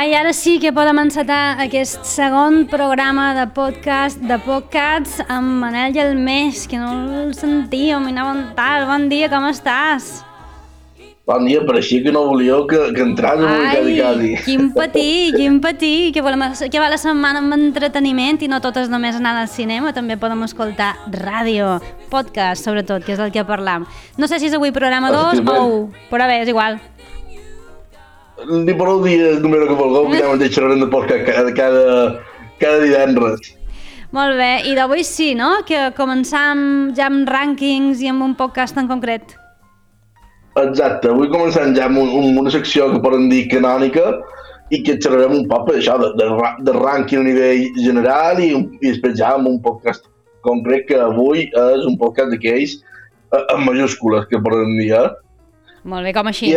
Ai, ara sí que podem encetar aquest segon programa de Podcasts amb Manel Gelmés, que no el sentíem i anàvem tal. Bon dia, com estàs? Bon dia, pareixia que no volíeu que entràs avui quasi. Quin patir, que va la setmana amb entreteniment i no totes només anar al cinema, també podem escoltar ràdio, podcast, sobretot, que és del que parlam. No sé si és avui programa 2 o 1, però bé, és igual. Ni per el dia el número que vulgueu, que ja mateix xerrarem de podcast cada divendres. Molt bé, i d'avui sí, no? Que començam ja amb rànquings i amb un podcast en concret. Exacte, avui començant ja amb una secció que poden dir canònica i que xerrarem un poc això, de rànquing a nivell general i després ja amb un podcast concret que avui és un podcast d'aquells en majúscules que poden dir, Molt bé, com així?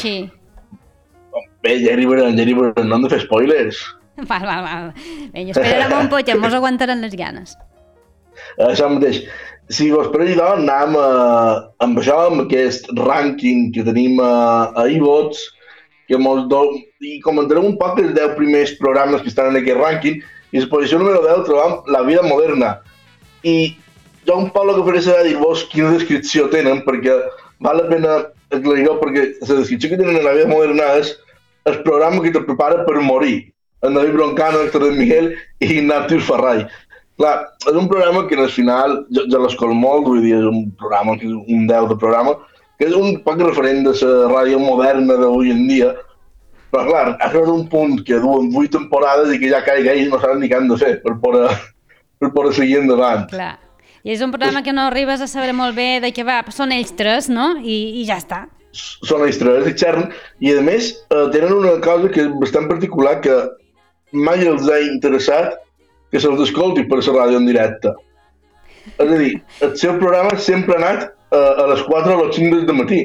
Bé, ja arribarem, no hem de fer spoilers. Val. Vinga, esperarem un poc, mos aguantaran les ganes. Això mateix. Si vos pareix, doncs, anem amb això, amb aquest rànquing que tenim a iVox, que i comentarem un poc els 10 primers programes que estan en aquest rànquing, i a la posició número 10 trobam La vida moderna. I jo un poc el que faré serà dir-vos quina descripció tenen, perquè val la pena aclarir-ho, perquè la descripció que tenen en La vida moderna és el programa que te prepara per morir. En David Broncano, Héctor de Miguel i Ignatius Farray. Clar, és un programa que al final jo l'escol molt, vull dir, és un programa, un 10 de programa, que és un poc referent de la ràdio moderna d'avui en dia, però clar, ha arribat un punt que duen 8 temporades i que ja cada ells no saben ni què han de fer per poder seguir endavant. Clar, i és un programa que no arribes a saber molt bé de què va, són ells tres, no? I ja està. Són ells tres, i a més tenen una cosa que és bastant particular, que mai els ha interessat que se'ls escolti per la ràdio en directe. És a dir, el seu programa sempre ha anat a les 4 o les 5 del matí.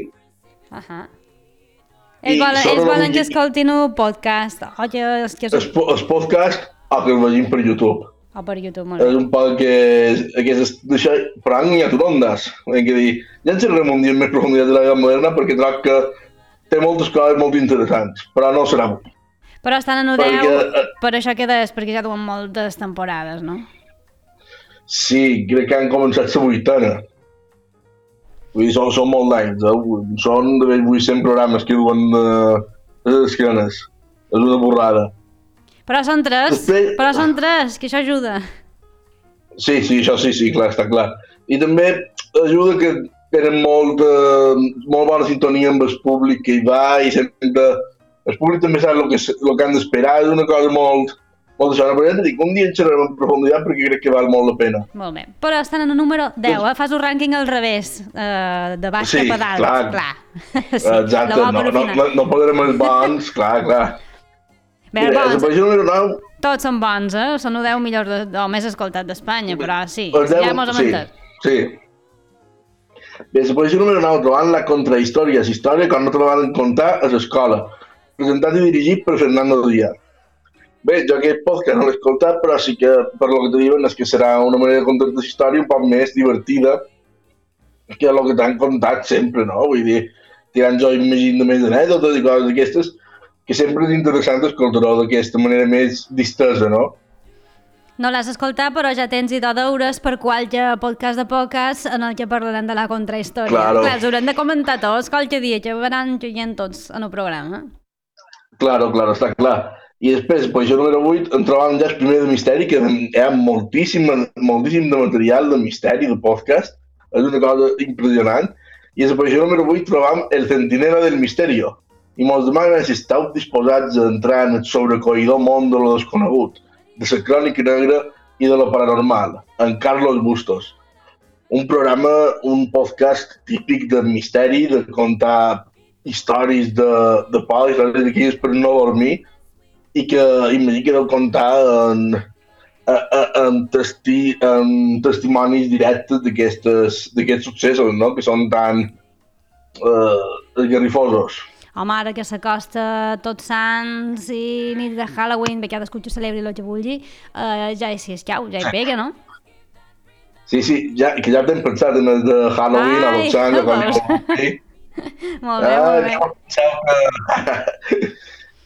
Ells volen que escoltin un podcast. El podcast o que el vegin per YouTube. O per YouTube, molt bé. És un poc que però han guanyat rondes. Hem de dir, ja ens xerrarem un dia més profunditat de la vida moderna perquè trobo que té moltes coses molt interessants, però no serà avui. Però estan en U10, per això quedes, perquè ja duen moltes temporades, no? Sí, crec que han començat la 8a. Vull dir, són molt d'anys, Són de 800 programes que duen de les esquenes. És una borrada. Però són tres, que això ajuda. Sí, això sí, clar, està clar. I també ajuda que tenen molt bona sintonia amb el públic que hi va i sempre el públic també sap el que han d'esperar, és una cosa molt això. Però ja t'ho dic, un dia en xerrarem en profunditat perquè crec que val molt la pena. Molt bé, però estan en el número 10, Fas un rànquing al revés, de baix cap a dalt. Clar. Sí, exacte, no podrem els bons, clar. Bé, els bons, tots són bons, Són el 10 millor o més escoltat d'Espanya, però sí, ja mos hem entès. Sí. Bé, la posició número 9 trobant la contrahistòria, la història quan no te la van contar a l'escola, presentat i dirigit per Fernando Díaz. Bé, jo aquest podcast no l'he escoltat, però sí que per lo que te diuen és que serà una manera de contar la història un poc més divertida que el que t'han contat sempre, no? Vull dir, tirant jo imagino més anècdotes i coses d'aquestes, que sempre és interessant escoltar-ho d'aquesta manera més distesa, no? No l'has escoltat, però ja tens idò d'hores per qualque podcast de podcast en el que parlarem de la contrahistòria. Claro. Clar, els haurem de comentar tots qualque dia, que veuran joient tots en el programa. Claro, està clar. I després, posició número 8, en trobam ja el primer de misteri, que hi ha moltíssim de material de misteri, de podcast. És una cosa impressionant. I a la posició número 8 trobam El centinela del misterio. I mos demanen si esteu disposats a entrar en el sobrecoïdor món de lo desconegut, de la crònica negra i de lo paranormal, en Carlos Bustos. Un podcast típic de misteri, de contar històries de por, històries d'aquelles per no dormir, i que imagino que deu contar en testimonis directes d'aquests successos, no? Que són tan esgarrifosos. Home, ara que s'acosta Tots Sants i nit de Halloween, bé, cadascú que celebri el que vulgui, ja hi pega, no? Sí, que ja t'hem pensat en el de Halloween, a Tots Sants, a quan Molt bé.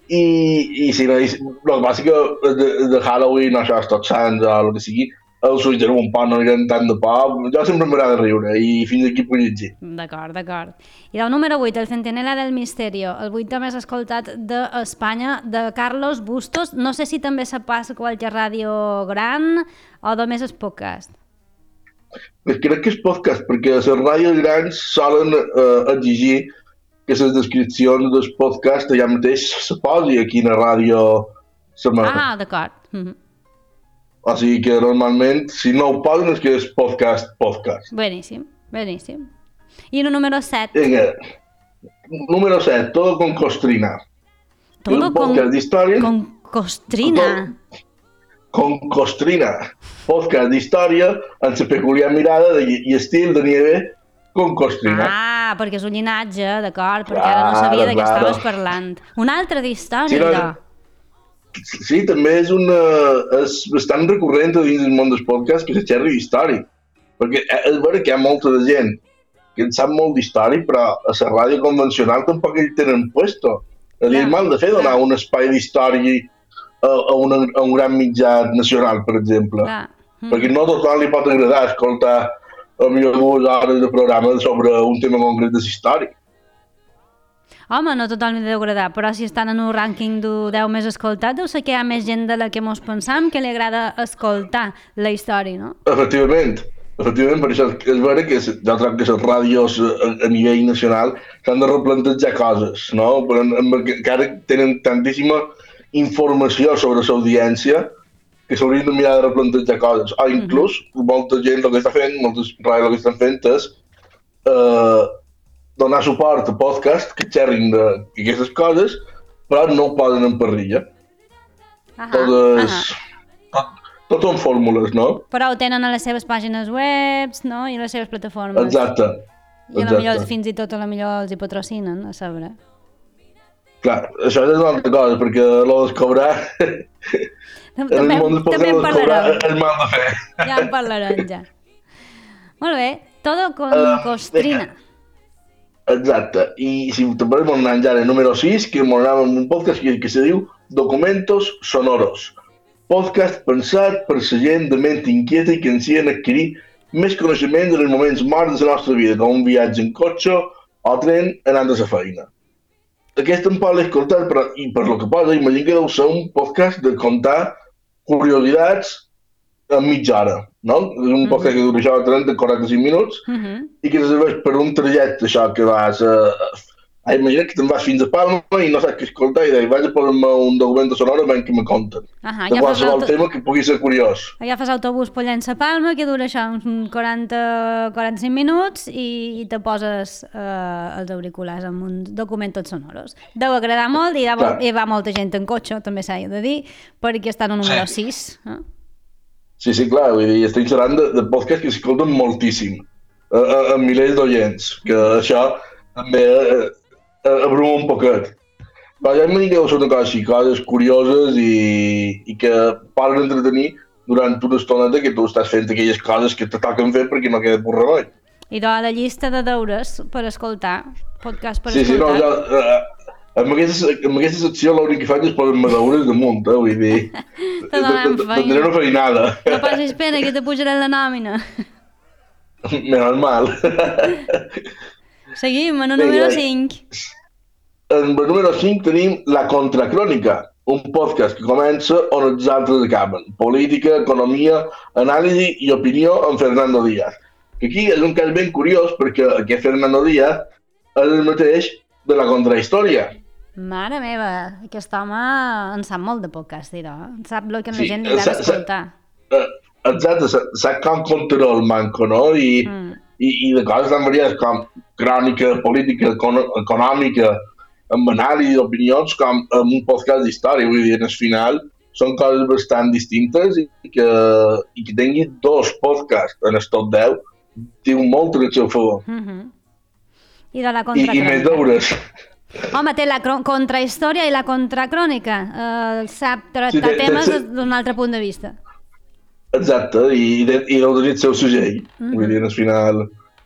i si no, el que passa que de Halloween o això, Tots Sants o el que sigui, el suïtjarem un poc, no anirem tant de por. Jo sempre m'agrada riure i fins aquí puc llegir. D'acord. I del número 8, El Centinela del Misterio, el 8 més escoltat d'Espanya, de Carlos Bustos. No sé si també se passa a qualque ràdio gran o només és podcast. Crec que és podcast, perquè les ràdios grans solen exigir que les descripcions dels podcasts allà mateix se posi a quina ràdio s'emet. D'acord. O sigui que normalment, si no ho posen, és que és podcast. Bueníssim. I el número 7? Vinga, número 7, Todo con Costrina. Todo podcast d'història. Con Costrina. Con Costrina. Podcast d'història amb la peculiar mirada i estil de Nieve con Costrina. Perquè és un llinatge, d'acord, perquè ara no sabia de què estaves parlant. Una altra d'història, Sí, també és bastant recurrent dins del món dels podcasts que se xerri d'història. Perquè és vera que hi ha molta de gent que en sap molt d'història, però a la ràdio convencional tampoc ells tenen puesto. És mal de fer donar un espai d'història a un gran mitjà nacional, per exemple. Perquè no a tothom li pot agradar escoltar potser 2 hores de programa sobre un tema concret de la història. Home, no tothom li deu agradar, però si estan en un rànquing de 10 més escoltat, deu ser que hi ha més gent de la que mos pensam que li agrada escoltar la història, no? Efectivament, per això és vera que jo trobo que les ràdios a nivell nacional s'han de replantejar coses, no? Que ara tenen tantíssima informació sobre la audiència que s'haurien de mirar de replantejar coses. O inclús, molta gent el que està fent, moltes ràdios el que estan fent és donar suport a podcasts que xerrin d'aquestes coses, però no ho posen en parrilla. Tot són fórmules, no? Però ho tenen a les seves pàgines web, no? I a les seves plataformes. Exacte. I potser fins i tot els hi patrocinen, a saber. Clar, això és una altra cosa, perquè lo de cobrar... També en parlarem. És mal de fer. Ja en parlarem, ja. Molt bé, Todo con Costrina. Exacte, i si te pareix molt anant ja al número 6, que m'agrada un podcast que se diu Documentos Sonoros. Podcast pensat per la gent de ment inquieta i que ansien adquirir més coneixement en els moments morts de la nostra vida, com un viatge en cotxe o tren anant a la feina. Aquest tampoc l'he escoltat, però, i per lo que posa, imagino que deu ser un podcast de contar curiositats en mitja hora, no? És un podcast que dura això 30-45 minuts i que serveix per un trajecte, això, que vas imagina que te'n vas fins a Palma i no saps què escoltar i vaig a posar-me un document sonor abans que me conten. De qualsevol tema que pugui ser curiós. Agafes autobús per allà a Palma, que dura això uns 40-45 minuts i te poses els auriculars amb uns documentos sonoros. Deu agradar molt i va molta gent en cotxe, també s'ha de dir, perquè estan al número 6. Sí, clar, vull dir, estic xerrant de podcasts que s'escolten moltíssim, amb milers d'oients, que això també abruma un poquet. Però ja m'he dit que deu ser una cosa així, coses curioses i que poden entretenir durant una estoneta que tu estàs fent aquelles coses que te toquen fer perquè no queda per remei. I de la llista de deures per escoltar, podcast per Sí, escoltar. no, jo, amb aquesta secció l'únic que faig és posar-me deures damunt, vull dir, tindré una feinada. No passis pena, que te pujarà la nòmina. Menos mal. Seguim, en el número 5. En el número 5 tenim La Contracrònica, un podcast que comença on els altres acaben. Política, economia, anàlisi i opinió amb Fernando Díaz. Que aquí és un cas ben curiós perquè aquest Fernando Díaz és el mateix de La Contrahistòria. Mare meva, aquest home en sap molt de podcast, dirà. En sap el que la gent li agrada escoltar. Exacte, sap com controlar el manco, no? I de coses tan variades com crònica, política, econòmica, amb anàlisi d'opinions, com amb un podcast d'història. Vull dir, al final són coses bastant distintes i que tingui 2 podcasts en el top 10 diu molt en el seu favor. I de la contracrònica. I més deures. Home, té la contrahistòria i la contracrònica. Sap tractar temes d'un altre punt de vista. Exacte, i deu tenir el seu segell. Vull dir, al final...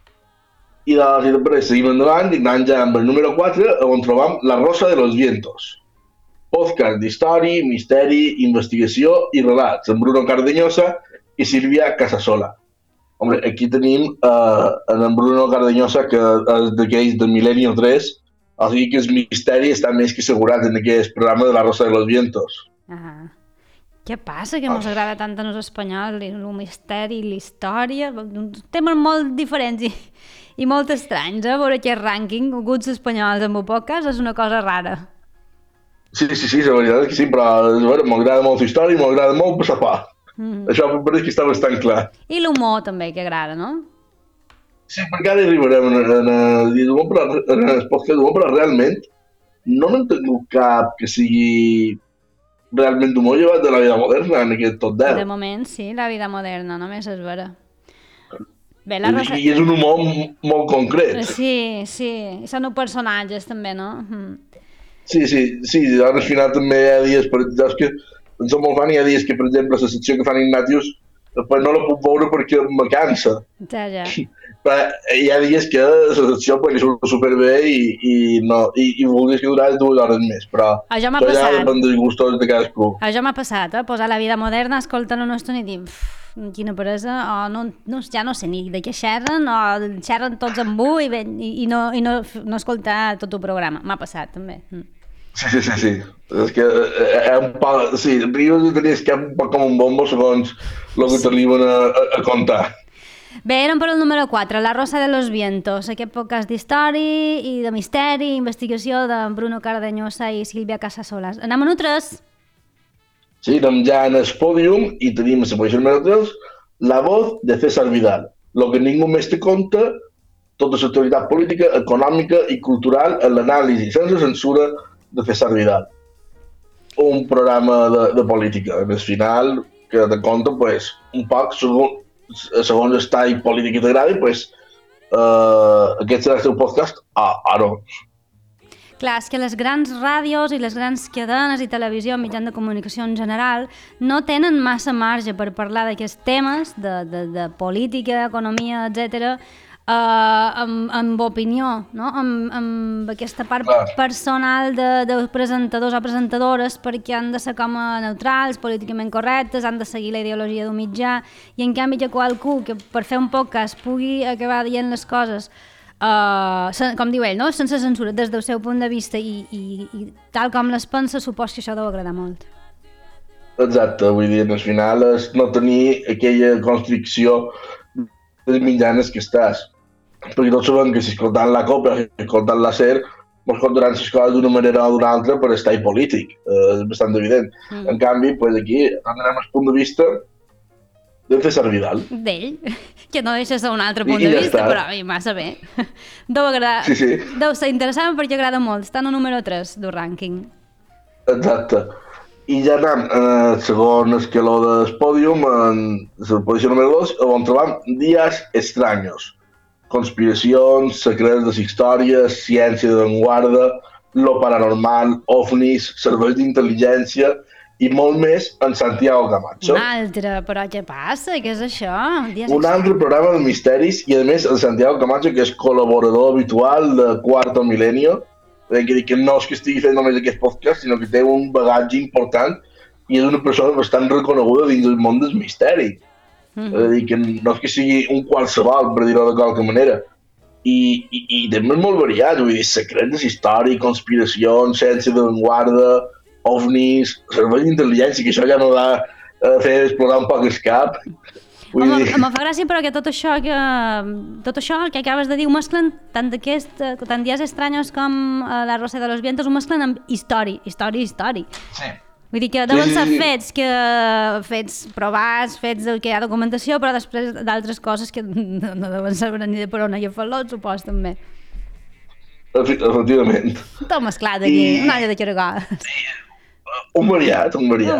I després seguim endavant i anant ja amb el número 4, on trobam La Rosa de los Vientos. podcast d'història, misteri, investigació i relats, amb Bruno Cardeñosa i Sílvia Casasola. Hombre, aquí tenim en Bruno Cardeñosa, que és d'aquells de Milenio 3, o sigui que el misteri està més que assegurat en aquest programa de La Rosa de los Vientos. Què passa que ens agrada tant a els espanyols, el misteri, la història, temes molt diferents i molt estranys, veure aquest rànquing, guts espanyols en un podcast és una cosa rara. Sí, la veritat és que sí, però m'agrada molt la història i m'agrada molt passar pa. Això pareix que està bastant clar. I l'humor també, que agrada, no? Sí, perquè ara arribarem en el podcast d'humor, però realment no n'hem tingut cap que sigui realment d'humor llevat de la vida moderna en aquest top 10. De moment sí, la vida moderna, només és vera. Bé, I és un humor molt concret. Sí, i són uns personatges també, no? Sí, al final també hi ha dies, per exemple, en som molt fan, hi ha dies que, per exemple, la secció que fan Ignatius, després no la puc veure perquè me cansa. Ja. Però hi ha dies que la secció li surt superbé i voldries que durés 2 hores més, però això ja depèn dels gustos de cadascú. Això m'ha passat, posar la vida moderna, escoltant una estona i dir quina peresa, o ja no sé ni de què xerren, o xerren tots amb un i no escoltar tot el programa. M'ha passat, també. Sí. És que un poc... Sí, rius i tenies que un poc com un bombo segons el que t'arriben a contar. Bé, érem per el número 4, La Rosa de los Vientos, aquest podcast d'història i de misteri i investigació de Bruno Cardeñosa i Sílvia Casasola. Anem a nosaltres? Sí, anem ja en el pòdium i tenim a la posició número 3 La Voz de César Vidal, lo que ningú més te conta, tota la actualitat política, econòmica i cultural en l'anàlisi sense censura de César Vidal. Un programa de política. En el final, que te conta, pues, un poc, segons el tall polític que t'agradi, pues, aquest serà el seu podcast ara. Clar, és que les grans ràdios i les grans cadenes i televisió, mitjans de comunicació en general, no tenen massa marge per parlar d'aquests temes de política, economia, etc., amb opinió, no? amb aquesta part personal de presentadors o presentadores, perquè han de ser com neutrals, políticament correctes, han de seguir la ideologia d'un mitjà, i en canvi hi ha qualcú que per fer un podcast pugui acabar dient les coses com diu ell, no? Sense censura, des del seu punt de vista i tal com les pensa, suposo que això deu agradar molt. Exacte, vull dir, al final és no tenir aquella constricció dels mitjans que estàs. Perquè tots sabem que si escoltant la Copa, si escoltant la SER, ens contaran les coses d'una manera o d'una altra per estar polític, és bastant evident. En canvi, pues aquí anem al punt de vista de César Vidal. D'ell, que no deixa ser un altre punt de vista, però massa bé. Deu agradar, deu ser interessant perquè agrada molt, està en el número 3 del rànquing. Exacte. I ja anem al segon escaló del pòdium, en la posició número 2, on trobam Días Extraños. Conspiracions, secrets de la història, ciència d'avantguarda, lo paranormal, ovnis, serveis d'intel·ligència i molt més en Santiago Camacho. Un altre, però què passa? Què és això? Un altre programa de misteris i a més el Santiago Camacho, que és col·laborador habitual de Cuarto Milenio, que no és que estigui fent només aquest podcast, sinó que té un bagatge important i és una persona bastant reconeguda dins el món del misteri. És a dir, que no és que sigui un qualsevol, per dir-ho de qualque manera. I també és molt variat, vull dir, secrets de història, conspiracions, ciència d'avantguarda, ovnis, serveis d'intel·ligència, que això ja no va fer explorar un poc el cap. Home, em fa gràcia, però que tot això que acabes de dir ho mesclen tant Días Extraños com La Rosa de los Vientos, ho mesclen amb història. Sí. Vull dir que deuen ser fets provats, fets que hi ha documentació, però després d'altres coses que no deuen saber ni de per on hi ha falot, supos, també. Efectivament. Tot mesclat aquí, una olla de caragol. Sí, un variat.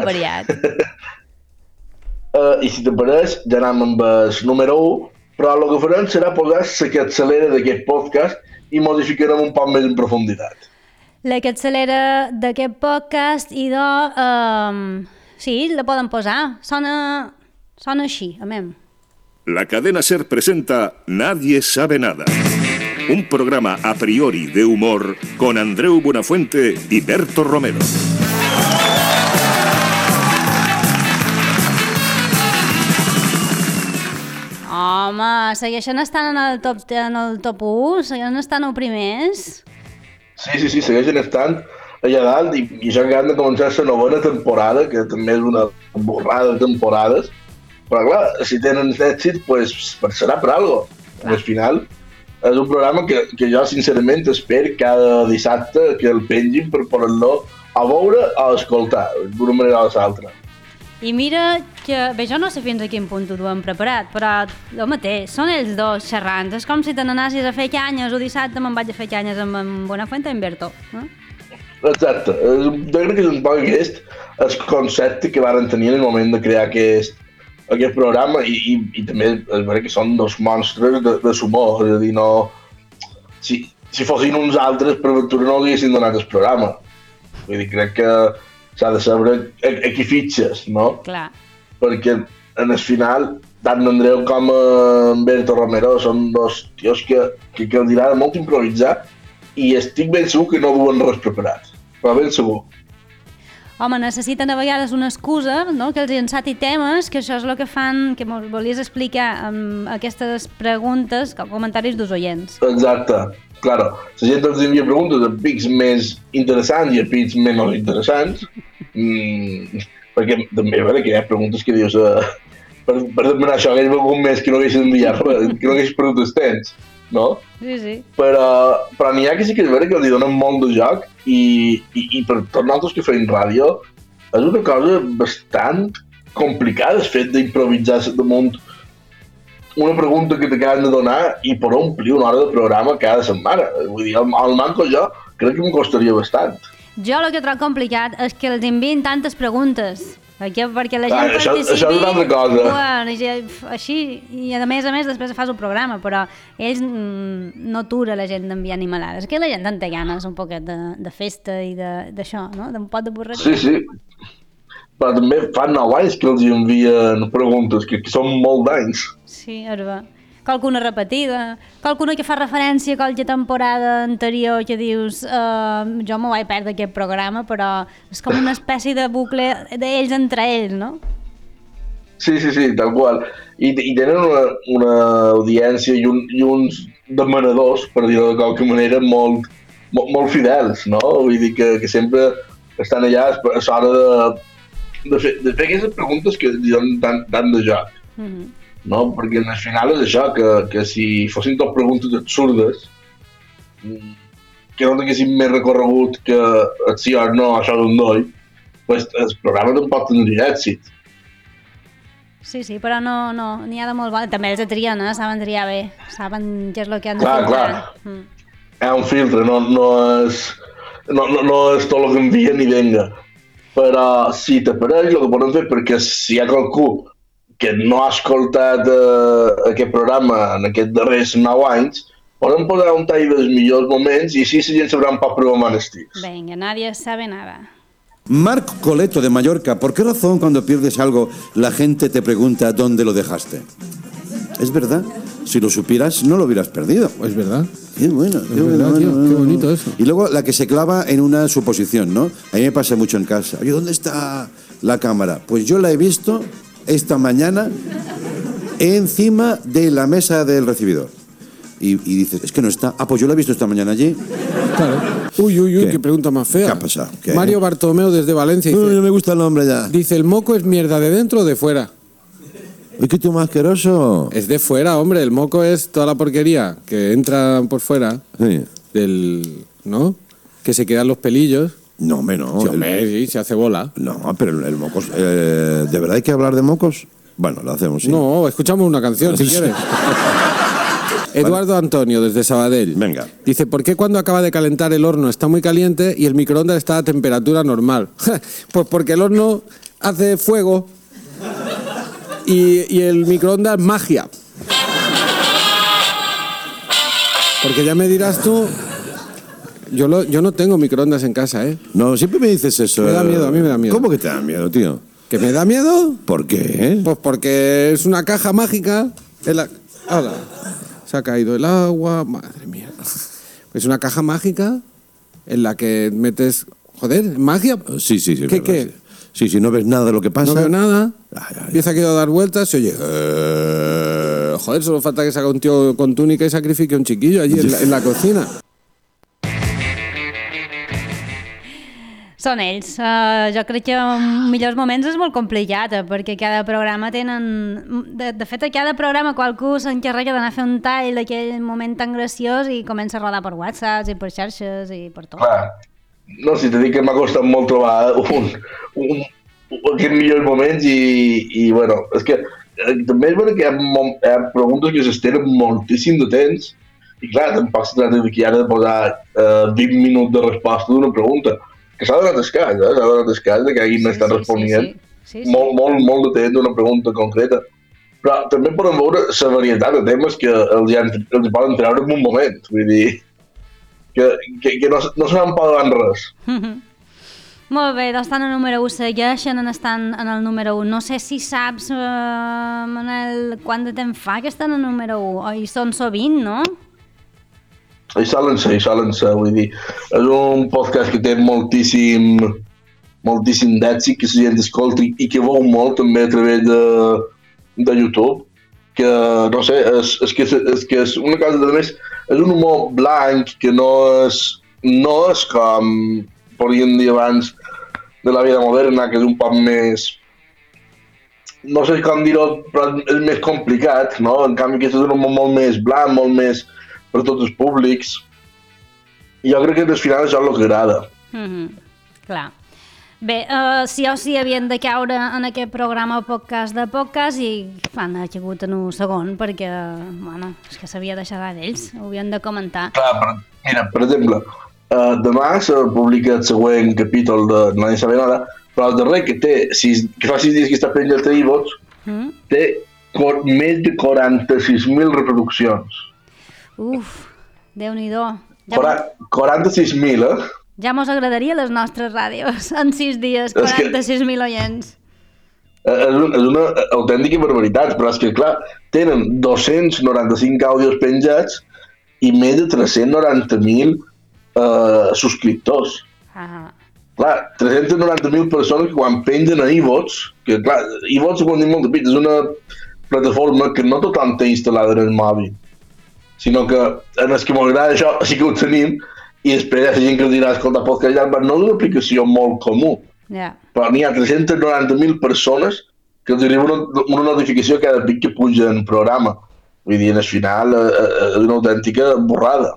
I si te pareix, ja anem amb el número 1, però el que farem serà posar la capçalera d'aquest podcast i modificarem un poc més en profunditat. La capçalera d'aquest podcast i sí, la poden posar. Sona així, amén. La cadena SER presenta Nadie sabe nada. Un programa a priori de humor con Andreu Buenafuente y Berto Romero. home, segueixen estant en el top 1? Segueixen estant els primers? Sí, segueixen estant allà dalt i ja han de començar la novena temporada, que també és una borrada de temporades. Però clar, si tenen èxit, pues serà per algo. Al final, és un programa que jo sincerament espero cada dissabte que el pengin per poder-lo a veure o a escoltar, d'una manera o de l'altra. I mira que, bé, jo no sé fins a quin punt ho hem preparat, però el mateix, són ells dos xerrants. És com si te n'anessis a fer canyes o dissabte me'n vaig a fer canyes amb en Buenafuente i Humberto. Exacte. Jo crec que és un poc aquest el concepte que varen tenir en el moment de crear aquest programa i també és veritat que són dos monstres de l'humor, és a dir, no... Si fossin uns altres, per ventura no li haguessin donat el programa. Vull dir, crec que s'ha de saber a qui fitxes, no? Clar. Perquè en el final, tant Andreu com en Berto Romero són dos tios que els agrada molt improvisar i estic ben segur que no duen res preparat, però ben segur. Home, necessiten a vegades una excusa, no?, que els ensati temes, que això és el que fan, que mos volies explicar amb aquestes preguntes, comentaris dels oients. Exacte. Claro, la gent ens envia preguntes a pics més interessants i a pics menys interessants, perquè també hi ha preguntes que dius per demanar això hagués algun més que no haguessis enviat, que no haguessis perdut el temps, no? Sí. Però n'hi ha que sí que és veritat que els donen molt de joc i per tots nosaltres que feim ràdio és una cosa bastant complicada el fet d'improvisar damunt una pregunta que t'acaben de donar i per omplir una hora de programa cada setmana. Vull dir, al manco jo crec que em costaria bastant. Jo el que trobo complicat és que els envien tantes preguntes, perquè la gent participi... Això és una altra cosa. Així, i a més després fas el programa, però ells no atura la gent d'enviar animalades. Que la gent en té ganes un poquet de festa i d'això, no? D'un pot de borratxera. Sí. Però també fa 9 anys que els envien preguntes, que són molt d'anys. Sí, és bé. Qualcuna repetida, qualcuna que fa referència a qualque temporada anterior que dius jo m'ho vaig perdre aquest programa, però és com una espècie de bucle d'ells entre ells, no? Sí, tal qual. I tenen una audiència i uns demanadors, per dir-ho de qualque manera, molt fidels, no? Vull dir que sempre estan allà a l'hora de fer aquestes preguntes que li donen tant de joc. No? Perquè al final és això, que si fossin tot preguntes absurdes, que no tinguessin més recorregut que sí o no, això d'un noi, pues el programa tampoc tindria èxit. Sí, però no, n'hi ha de molt bo. També els trien, saben triar bé, saben què és el que han de fer. Clar. Hi ha un filtre, no és tot el que envia ni venga. Però si t'apareix, el que poden fer, perquè si hi ha qualcú que no ha escoltat aquest programa en aquests darrers 9 anys, poden posar un tall dels millors moments i així la gent sabrà un poc per on van estics. Venga, nadie sabe nada. Marc Coleto de Mallorca, ¿por qué razón cuando pierdes algo la gente te pregunta dónde lo dejaste? Es verdad, si lo supieras no lo hubieras perdido. Es verdad. Qué bueno, qué bonito eso. Y luego la que se clava en una suposición, ¿no? A mí me pasa mucho en casa. Oye, ¿dónde está la cámara? Pues yo la he visto esta mañana encima de la mesa del recibidor. Y dices, es que no está. Ah, pues yo la he visto esta mañana allí. Claro. Uy, qué pregunta más fea. ¿Qué ha pasado? ¿Qué? Mario Bartomeu desde Valencia dice... No me gusta el nombre ya. Dice, ¿el moco es mierda de dentro o de fuera? Uy, qué tío más asqueroso. Es de fuera, hombre. El moco es toda la porquería que entra por fuera. Sí. ¿No? Que se quedan los pelillos. No, hombre, no. Sí, se hace bola. No, pero el moco... ¿De verdad hay que hablar de mocos? Bueno, lo hacemos, sí. No, escuchamos una canción, si quieres. Eduardo Antonio, desde Sabadell. Venga. Dice, ¿por qué cuando acaba de calentar el horno está muy caliente y el microondas está a temperatura normal? Pues porque el horno hace fuego y el microondas magia. Porque ya me dirás tú... Yo no tengo microondas en casa, ¿eh? No, siempre me dices eso. Me da miedo, a mí me da miedo. ¿Cómo que te da miedo, tío? ¿Que me da miedo? ¿Por qué? Pues porque es una caja mágica. ¡Hala! Se ha caído el agua. Madre mía. Es una caja mágica en la que metes... Joder, ¿magia? Sí. ¿Qué? Sí, no ves nada de lo que pasa. No veo nada. Ay. Empieza aquí a dar vueltas y oye... joder, solo falta que salga un tío con túnica y sacrifique a un chiquillo allí en la cocina. Són ells. Jo crec que en millors moments és molt complicat, perquè cada programa tenen... De fet, a cada programa qualcú s'encarrega d'anar a fer un tall d'aquell moment tan graciós i comença a rodar per WhatsApp i per xarxes i per tot. Clar. No, si t'he dit que m'ha costat molt trobar aquests millors moments i bueno, és que també és veritat que hi ha preguntes que s'estenen moltíssim de temps i clar, tampoc se tracta de que ara de posar 20 minuts de resposta d'una pregunta. Que s'ha donat escàs, s'ha donat escàs de que hagi estat responent molt de temps d'una pregunta concreta. Però també podem veure la varietat de temes que els poden treure en un moment. Vull dir, que no se n'han pagat res. Molt bé, doncs estan al número 1, segueixen estan en el número 1. No sé si saps, Manel, quant de temps fa que estan al número 1. Hi són sovint, no? I solen ser, vull dir, és un podcast que té moltíssim d'èxit, que la gent escolta i que veu molt també a través de YouTube, que no sé, és que és una cosa de més, és un humor blanc que no és com podríem dir abans de la vida moderna, que és un poc més, no sé com dir-ho, però és més complicat, no? En canvi aquest és un humor molt més blanc, molt més per tots els públics. I jo crec que al final això és el que agrada. Clar. Bé, sí o sí havien de caure en aquest programa podcast i han caigut en un segon perquè, bueno, és que s'havia de xerrar d'ells, ho havien de comentar. Clar, mira, per exemple, demà se publica el següent capítol de Nadie sabe nada, però el darrer que fa 6 dies que està penjat a iVoox, té més de 46.000 reproduccions. Uf, Déu-n'hi-do. 46.000, Ja mos agradaria les nostres ràdios en 6 dies, 46.000 oients. És una autèntica barbaritat, però és que, clar, tenen 295 àudios penjats i més de 390.000 subscriptors. Clar, 390.000 persones que quan pengen a iVoox, que clar, iVoox, ho hem dit molt de pit, és una plataforma que no tothom té instal·lada en el mòbil, sinó que en els que m'agrada això sí que ho tenim i després hi ha gent que els dirà escoltar podcast allà, però no és una aplicació molt comú. Però n'hi ha 390.000 persones que els arriba una notificació cada pic que puja en programa. Vull dir, al final és una autèntica borrada.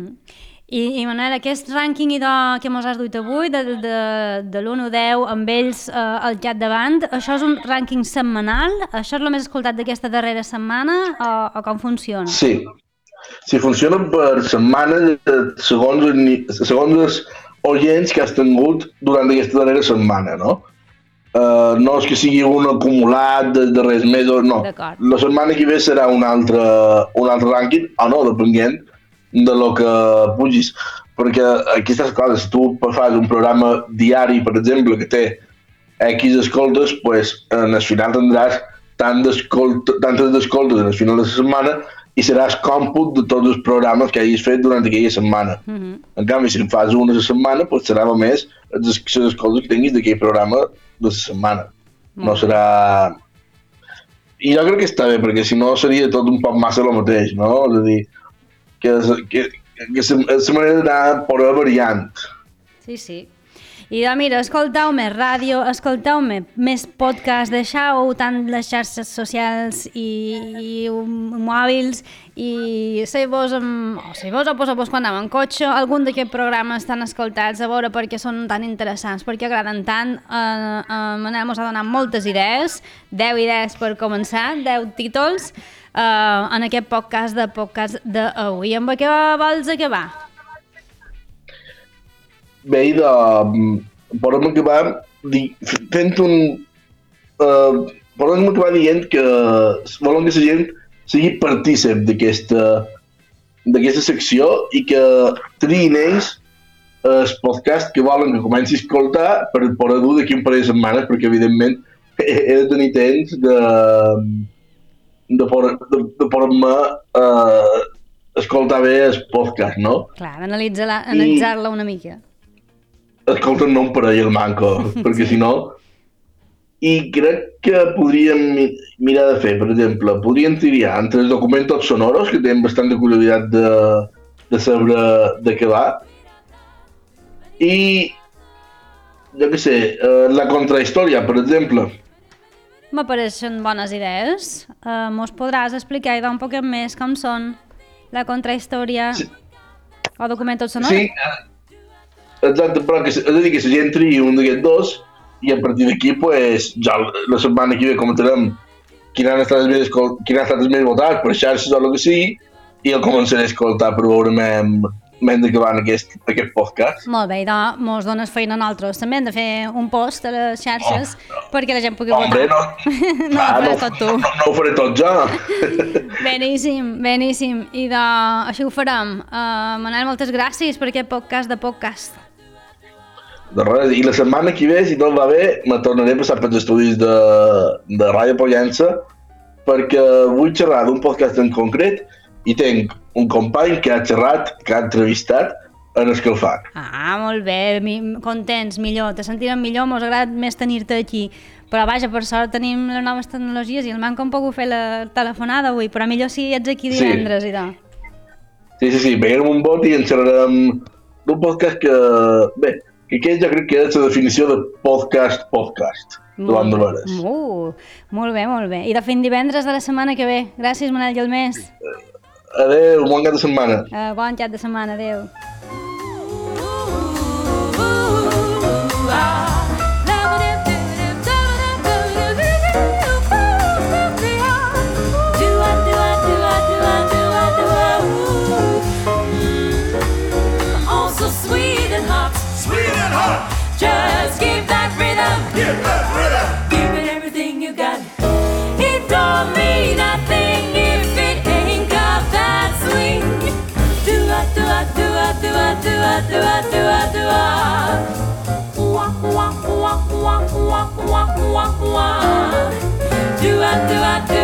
I Manel, aquest rànquing que mos has duit avui, de l'1 al 10, amb ells al capdavant, això és un rànquing setmanal? Això és el més escoltat d'aquesta darrera setmana o com funciona? Sí, funciona per setmana segons els oients que has tingut durant aquesta darrera setmana, no? No és que sigui un acumulat dels darrers mesos, no. La setmana que ve serà un altre rànquing, o no, depenent de lo que pugis. Perquè aquestes coses, si tu fas un programa diari, per exemple, que té X escoltes, pues en el final tindràs tantes escoltes en el final de la setmana i seràs còmput de tots els programes que hagis fet durant aquella setmana. En canvi, si en fas una a la setmana, pues serà només les escoltes que tinguis d'aquell programa de la setmana. No serà... I jo crec que està bé, perquè si no seria tot un poc massa el mateix, no? És a dir, que és la manera d'anar per a variant. Sí. I mira, escolteu-me ràdio, escolteu-me més podcast, deixeu tant les xarxes socials i mòbils i sei-vos o poseu-vos quan aneu en cotxe, algun d'aquests programes estan escoltats a veure perquè són tan interessants, perquè agraden tant. Manel mos ha donat moltes idees, 10 idees per començar, 10 títols en aquest podcast d'avui. Amb què vols acabar? Bé, podem acabar dient que volem que la gent sigui partícip d'aquesta secció i que triïn ells el podcast que volen que comenci a escoltar per poder dur d'aquí un parell de setmanes, perquè evidentment he de tenir temps de poder-me escoltar bé el podcast, no? Clar, analitzar-la una mica. Escolta'm, no un parell el manco, perquè si no... I crec que podríem... mira de fer, per exemple, podríem triar entre els documentos sonoros, que tenen bastant curiositat de saber de què va, i, jo què sé, la contrahistòria, per exemple. M'apareixen bones idees. Mos podràs explicar un poquet més com són la contrahistòria o documentos sonors? Sí, exacte, però és a dir, que la gent triï un d'aquests dos i a partir d'aquí, pues, ja la setmana que ve comentarem quin han estat els més votats per xarxes o el que sigui i el començaré a escoltar per veure mentre que van aquest podcast. Molt bé, doncs mos dones feina a nosaltres. També hem de fer un post a les xarxes perquè la gent pugui Hombre, votar. No ho faràs tot tu. No ho faré tot jo. Beníssim. I així ho farem. Manel, moltes gràcies per aquest podcast de podcast. De res, i la setmana que ve, si tot va bé, me tornaré a passar pels estudis de Ràdio Pollença perquè vull xerrar d'un podcast en concret i tinc un company que ha xerrat, que ha entrevistat en el que el fan. Molt bé, contents, millor, te sentirem millor, mos agrada més tenir-te aquí. Però vaja, per sort tenim les noves tecnologies i el manco hem pogut fer la telefonada avui, però millor si ets aquí divendres i tal. Sí, veiem un vot i en xerrarem d'un podcast que, bé, que aquest jo crec que és la definició de podcast. Davant de veres. Molt bé. I de fin divendres de la setmana que ve. Gràcies, Manel Gelmés. Adéu, bon cap de setmana. Bon cap de setmana, adéu. Just give that rhythm. Give it everything you got. It don't mean a thing if it ain't got that swing. Do-a, do-a, do-a, do-a, do-a, do-a, do-a, do-a. Wah, wah, wah, wah, wah, wah, wah, wah. Do-a, do-a, do-a.